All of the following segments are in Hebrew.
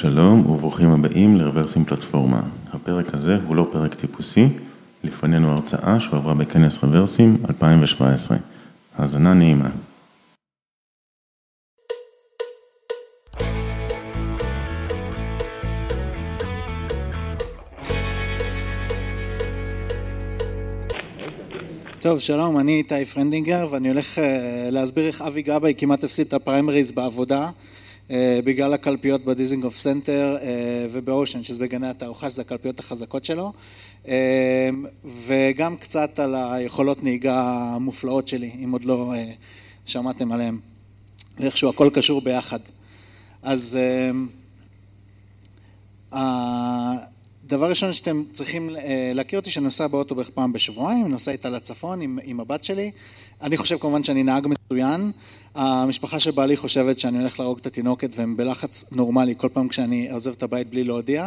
שלום וברוכים הבאים לרוורסים פלטפורמה. הפרק הזה הוא לא פרק טיפוסי, לפנינו הרצאה שהועברה בכנס רוורסים 2017. האזנה נעימה. טוב, שלום, אני איתי פרנדינגר ואני הולך להסביר איך אבי גבאי כמעט הפסיד את הפריימריז בעבודה בגלל הקלפיות בדיזינגוף סנטר ובאושן, שזה בגני התערוכה, שזה הקלפיות החזקות שלו, וגם קצת על היכולות נהיגה המופלאות שלי, אם עוד לא שמעתם עליהם, ואיכשהו הכל קשור ביחד. אז דבר ראשון שאתם צריכים להכיר אותי, שאני נוסע באוטו בערך פעם בשבועיים, נוסע איתה לצפון עם הבת שלי. אני חושב כמובן שאני נהג מצוין. המשפחה של בעלי חושבת שאני הולך להרוג את התינוקת והם בלחץ נורמלי כל פעם כשאני עוזב את הבית בלי להודיע.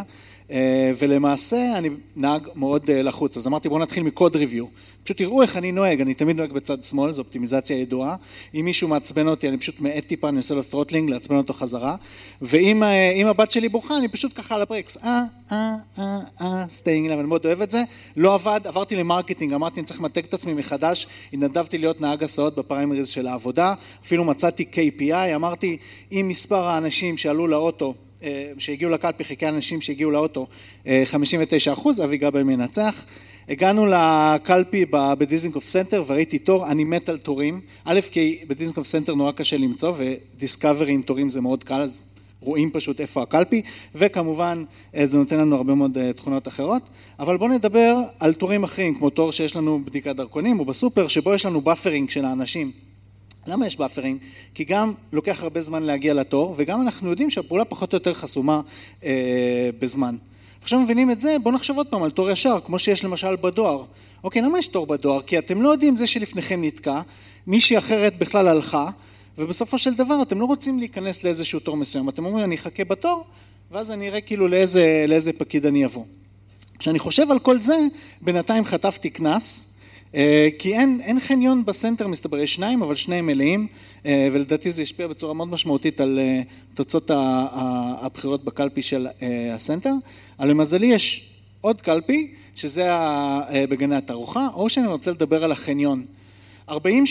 ולמעשה אני נהג מאוד לחוץ. אז אמרתי בואו נתחיל מקוד ריוויו. פשוט תראו איך אני נוהג, אני תמיד נוהג בצד שמאל, זו אופטימיזציה ידועה. אם מישהו מעצבן אותי אני פשוט מעט טיפה, אני עושה לו ת'רוטלינג, לעצבן אותו חזרה. ואם הבת שלי בוכה אני פשוט ככה על הברקס. סטיינג, אני מאוד אוהב את זה. לא עבד, עברתי למרקטינג, אמרתי אני צריך למתג את עצמי מחדש, התנדבתי להיות נהג הסעות בפריימריז של העבודה, אפילו מצאתי KPI, אמרתי אם מספר האנשים שעלו לאוטו, שהגיעו לקלפי, חיקי האנשים שהגיעו לאוטו 59%, אבי גבאי מנצח. הגענו לקלפי בדיזינגוף סנטר וראיתי תור, אני מת על תורים, א' כי בדיזינגוף סנטר נורא קשה למצוא ודיסקאברי עם תורים זה מאוד קל, אז רואים פשוט איפה הקלפי, וכמובן זה נותן לנו הרבה מאוד תכונות אחרות, אבל בואו נדבר על תורים אחרים, כמו תור שיש לנו בדיקת דרכונים, או בסופר, שבו יש לנו באפרינג של האנשים. למה יש באפרינג? כי גם לוקח הרבה זמן להגיע לתור, וגם אנחנו יודעים שהפעולה פחות או יותר חסומה בזמן. עכשיו מבינים את זה, בואו נחשוב עוד פעם על תור ישר, כמו שיש למשל בדואר. אוקיי, למה יש תור בדואר? כי אתם לא יודעים זה שלפניכם נתקע, מישהי אחרת בכלל הלכה, ובסופו של דבר אתם לא רוצים להיכנס לאיזשהו תור מסוים, אתם אומרים אני אחכה בתור, ואז אני אראה כאילו לאיזה פקיד אני אבוא. כשאני חושב על כל זה, בינתיים חטפתי כנס, כי אין חניון בסנטר מסתבר, יש שניים, אבל שניהם מלאים, ולדעתי זה ישפיע בצורה מאוד משמעותית על תוצאות הבחירות בקלפי של הסנטר, אבל למזלי יש עוד קלפי, שזה בגני התערוכה, או שאני רוצה לדבר על החניון. 40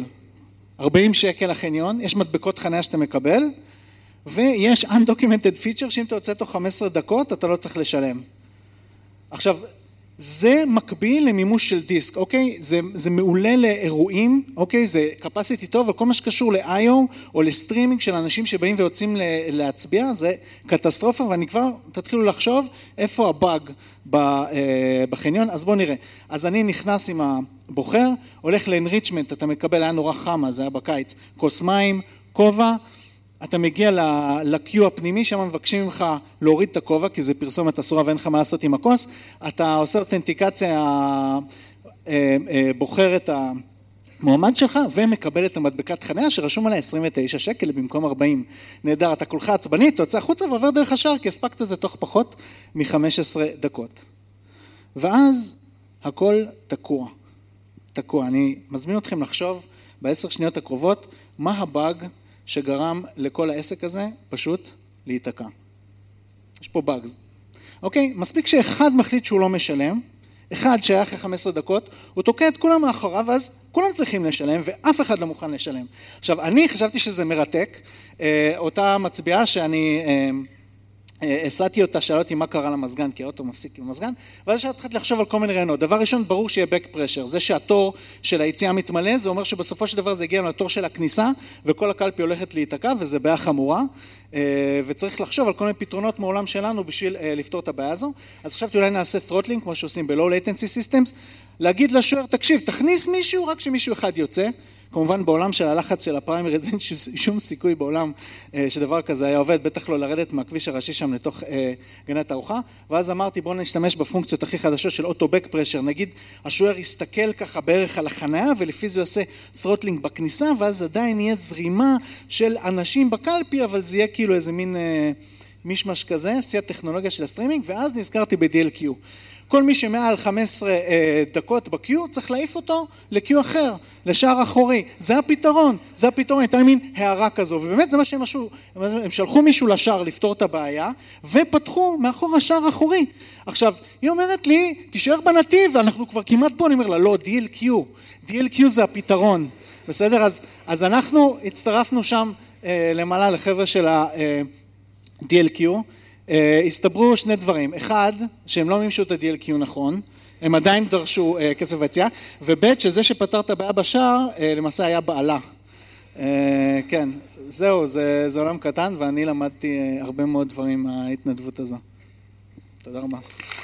שקל החניון, יש מדבקות חניה שאתה מקבל, ויש undocumented feature שאם אתה יוצא תוך 15 דקות אתה לא צריך לשלם. עכשיו, זה מקביל למימוש של דיסק, אוקיי? זה מעולה לאירועים, אוקיי? זה capacity טוב, אבל כל מה שקשור ל-IO או לסטרימינג של אנשים שבאים ויוצאים להצביע, זה קטסטרופה, ואני כבר, תתחילו לחשוב איפה הבאג בחניון, אז בואו נראה. אז אני נכנס עם הבוחר, הולך ל-enrichment, אתה מקבל, היה נורא חמה, זה היה בקיץ, כוס מים, כובע, אתה מגיע ל-Q הפנימי, שם מבקשים ממך להוריד את הכובע, כי זה פרסומת אסורה ואין לך מה לעשות עם הכוס, אתה עושה אותנטיקציה, בוחר את המועמד שלך, ומקבל את המדבקת חניה שרשום עליה 29 שקל במקום 40. נהדר, אתה כולך עצבני, אתה יוצא החוצה ועובר דרך השאר, כי הספקת זה תוך פחות מ-15 דקות. ואז הכל תקוע. אני מזמין אתכם לחשוב ב10 שניות הקרובות, מה הבאג שגרם לכל העסק הזה פשוט להיתקע. יש פה באג. אוקיי, מספיק שאחד מחליט שהוא לא משלם, אחד שהיה אחרי 15 דקות, הוא תוקע את כולם מאחוריו, ואז כולם צריכים לשלם, ואף אחד לא מוכן לשלם. עכשיו, אני חשבתי שזה מרתק, אותה מצביעה שאני הסעתי אותה, שאלה אותי מה קרה למזגן, כי האוטו מפסיק עם המזגן, ואז התחלתי לחשוב על כל מיני רעיונות. דבר ראשון, ברור שיהיה back pressure, זה שהתור של היציאה מתמלא, זה אומר שבסופו של דבר זה הגיע לתור של הכניסה, וכל הקלפי הולכת להיתקע, וזה בעיה חמורה, וצריך לחשוב על כל מיני פתרונות מעולם שלנו בשביל לפתור את הבעיה הזו. אז חשבתי אולי נעשה throttling, כמו שעושים ב-low latency systems, להגיד לשוער, תקשיב, תכניס מישהו, רק שמישהו אחד יוצא, כמובן בעולם של הלחץ של הפריימריז אין שום סיכוי בעולם שדבר כזה היה עובד, בטח לא לרדת מהכביש הראשי שם לתוך גני התערוכה, ואז אמרתי בואו נשתמש בפונקציות הכי חדשות של אוטו בק פרשר, נגיד השוער יסתכל ככה בערך על החניה ולפי זה יעשה throttling בכניסה, ואז עדיין יהיה זרימה של אנשים בקלפי, אבל זה יהיה כאילו איזה מין מישמש כזה, שיא הטכנולוגיה של הסטרימינג, ואז נזכרתי ב-DLQ. כל מי שמעל 15 דקות ב-Q, צריך להעיף אותו ל-Q אחר, לשער אחורי. זה הפתרון, הייתה לי מין הערה כזו, ובאמת זה מה שהם עשו, הם שלחו מישהו לשער לפתור את הבעיה, ופתחו מאחור השער האחורי. עכשיו, היא אומרת לי, תישאר בנתיב, אנחנו כבר כמעט פה, אני אומר לה, לא, DLQ זה הפתרון, בסדר? אז אנחנו הצטרפנו שם למעלה לחבר'ה של ה-DLQ, הסתברו שני דברים, אחד, שהם לא מימשו את ה-DLQ נכון, הם עדיין דרשו כסף ויציאה, וב' שזה שפתר את הבעיה בשער, למעשה היה בעלה. כן, זהו, זה עולם קטן, ואני למדתי הרבה מאוד דברים מההתנדבות הזו. תודה רבה.